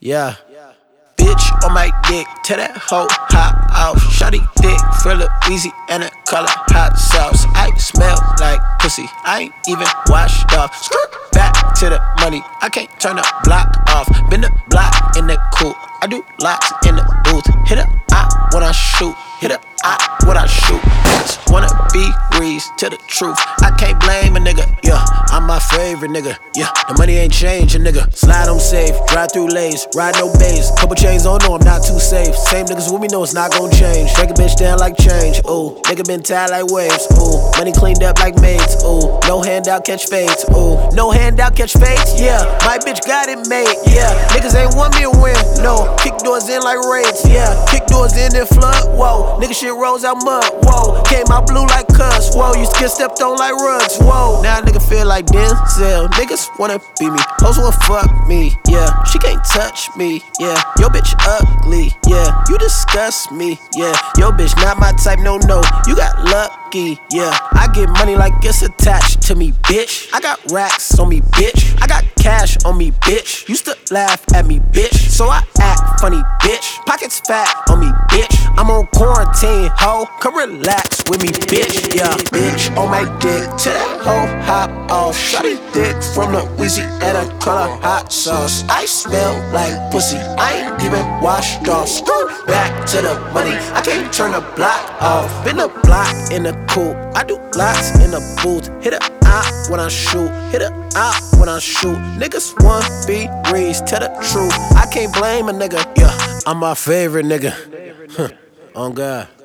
Yeah. Bitch on my dick, tell that hoe hop off. Shawty dick, feel it easy and a color hot sauce. I smell like pussy, I ain't even washed off. Skirt back to the money, I can't turn the block off. Been the block in the coupe, I do lots in the booth. Hit a eye when I shoot, hit a eye when I shoot. Just wanna be Reese to the truth. I can't blame a nigga, yeah. I'm my favorite nigga, yeah. The money ain't changing, nigga. Slide on safe, drive through lanes, ride no bays. Couple chains on, no, I'm not too safe. Same niggas with me know it's not gon' change. Break a bitch down like change, ooh. Nigga been tied like waves, ooh. Money cleaned up like maids, ooh. No handout, catch fades, ooh. No handout, catch fades, yeah. My bitch got it made, yeah. Niggas ain't want me to win, no. Kick doors in like raids, yeah. Kick doors in and flood, whoa. Nigga shit rolls out mud, whoa. Came out blue like cuss, whoa. Used to get stepped on like rugs, whoa. Now a nigga feel like Denzel. Niggas wanna be me, hoes wanna fuck me, yeah. She can't touch me, yeah. Yo bitch ugly, yeah. You disgust me, yeah. Yo bitch not my type, no. You got lucky, yeah. I get money like it's attached to me, bitch. I got racks on me, bitch. I got cash on me, bitch. Used to laugh at me, bitch. So I act funny, bitch. Pockets fat on me, bitch. I'm on quarantine, ho. Come relax with me, bitch, yeah. Bitch on my dick, till that hoe hop off. Shawty dick from Louisiana, color hot sauce. I smell like pussy, I ain't even washed off. Skirt back to the money, I can't turn the block off. Been a block in the coupe, I do lots in the booth. Hit a eye when I shoot, hit a eye when I shoot. Niggas want be Reese, tell the truth. I can't blame a nigga, yeah. I'm my favorite nigga, on God.